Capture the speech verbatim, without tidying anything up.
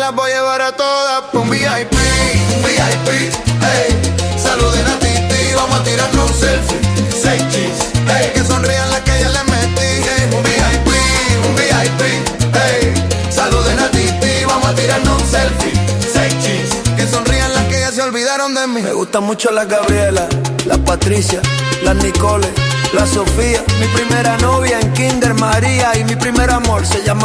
las voy a llevar a todas pa' un V I P, un V I P, ey. Saluden a Titi, vamos a tirarnos un selfie. Seis cheese, ey. Que sonrían las que ya le metí, ey. Un V I P, un V I P, ey. Saluden a Titi, vamos a tirarnos un selfie. Seis cheese, que sonrían las que ya se olvidaron de mí. Me gustan mucho las Gabriela, las Patricia, las Nicole, la Sofía. Mi primera novia en Kinder María y mi primer amor se llama